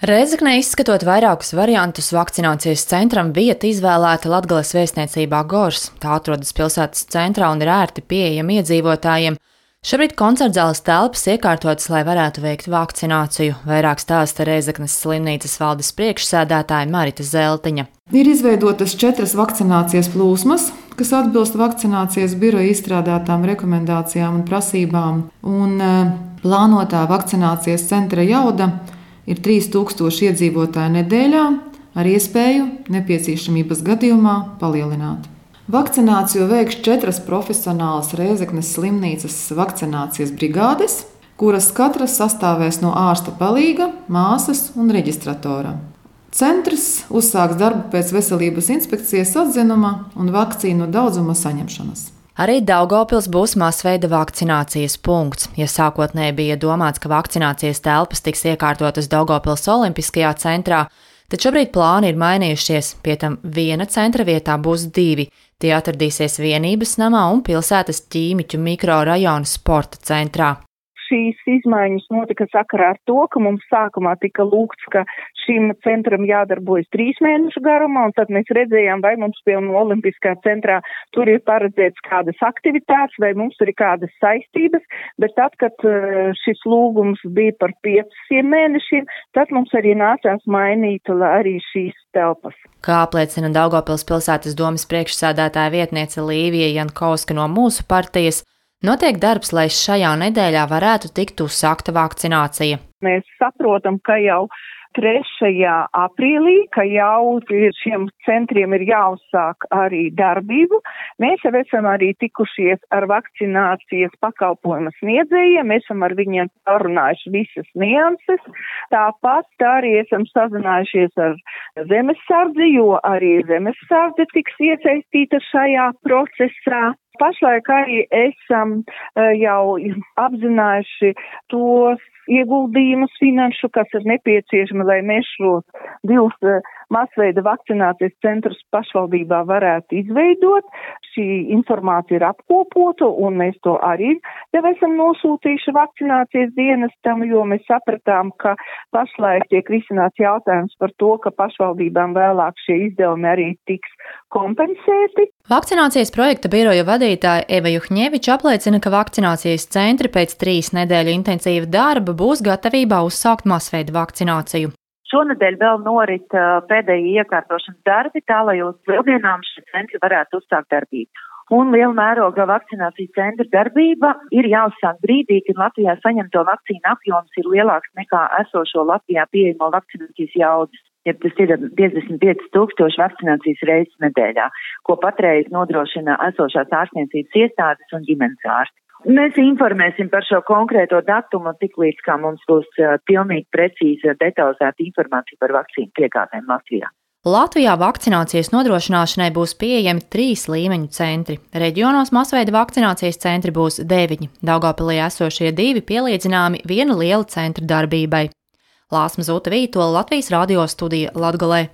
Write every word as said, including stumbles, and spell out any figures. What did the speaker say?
Rēzeknē izskatot vairākus variantus, vakcinācijas centram vieta izvēlēta Latgales vēstniecībā Gors. Tā atrodas pilsētas centrā un ir ērti pieejama iedzīvotājiem. Šobrīd koncertzāles telpas iekārtotas, lai varētu veikt vakcināciju. Vairāk stāsta Rēzeknes slimnīcas valdes priekšsēdētāja Marita Zeltiņa. Ir izveidotas četras vakcinācijas plūsmas, kas atbilst vakcinācijas biroja izstrādātām rekomendācijām un prasībām. Un plānotā vakcinācijas centra jauda ir trīs tūkstoši iedzīvotāju nedēļā ar iespēju nepieciešamības gadījumā palielināt. Vakcināciju veiks četras profesionālas Rēzeknes slimnīcas vakcinācijas brigādes, kuras katras sastāvēs no ārsta palīga, māsas un reģistratora. Centrs uzsāks darbu pēc veselības inspekcijas atzinuma un vakcīnu daudzuma saņemšanas. Arī Daugavpils būs masveida vakcinācijas punkts. Ja sākotnēji bija domāts, ka vakcinācijas telpas tiks iekārtotas Daugavpils Olimpiskajā centrā, tad šobrīd plāni ir mainījušies. Pie tam viena centra vietā būs divi. Tie atradīsies Vienības namā un pilsētas Ķīmiķu mikrorajona sporta centrā. Šīs izmaiņas notika sakarā ar to, ka mums sākumā tika lūgts, ka šim centram jādarbojas trīs mēnešu garumā, un tad mēs redzējām, vai mums pie Olimpiskā centrā tur ir paredzēts kādas aktivitātes, vai mums tur ir kādas saistības, bet tad, kad šis lūgums bija par pieciem mēnešiem, tad mums arī nācās mainīt arī šīs telpas. Kā apliecina Daugavpils pilsētas domes priekšsēdētāja vietniece Līvija Jankovska no mūsu partijas, notiek darbs, lai šajā nedēļā varētu tikt uzsākta vakcinācija. Mēs saprotam, ka jau trešajā aprīlī, ka jau šiem centriem ir jāuzsāk arī darbību. Mēs jau esam arī tikušies ar vakcinācijas pakalpojuma sniedzējiem, mēs esam ar viņiem parunājuši visas nianses. Tāpat arī esam sazinājušies ar zemesardzi, jo arī zemesardze tiks iesaistīta šajā procesā. Pašlaik arī esam jau apzinājuši tos ieguldījumus finanšu, kas ir nepieciešami, lai mēs šos divus masveida vakcinācijas centrus pašvaldībā varētu izveidot. Šī informācija ir apkopota, un mēs to arī jau esam nosūtījuši vakcinācijas dienestam, jo mēs sapratām, ka pašlaik tiek risināts jautājums par to, ka pašvaldībām vēlāk šie izdevumi arī tiks kompensēti. Vakcinācijas projekta biroja vadītāja Eva Juhņeviča apliecina, ka vakcinācijas centri pēc trīs nedēļu intensīva darba būs gatavībā uzsākt masveida vakcināciju. Šonedēļ vēl norit pēdējie iekārtošanas darbi, tā lai uz lieldienām šie centri varētu uzsākt darbību. Un liela mēroga vakcinācijas centra darbība ir jāuzsāk brīdī, kad Latvijā saņemto vakcīnu apjoms ir lielāks nekā esošo Latvijā pieejamo vakcinācijas jaudas. Ja tas ir piecdesmit pieci tūkstoši vakcinācijas reizes nedēļā, ko patreiz nodrošina esošās ārstniecības iestādes un ģimenes ārsti. Mēs informēsim par šo konkrēto datumu, tiklīdz kā mums būs uh, pilnīgi precīza, detalizēta informācija par vakcīnu piegādēm Latvijā. Latvijā vakcinācijas nodrošināšanai būs pieejami trīs līmeņu centri. Reģionos masveida vakcinācijas centri būs deviņi. Daugavpilī esošie divi pielīdzināmi viena liela centra darbībai. Lāsma Zuta Vītola, Latvijas radio studija Latgalē.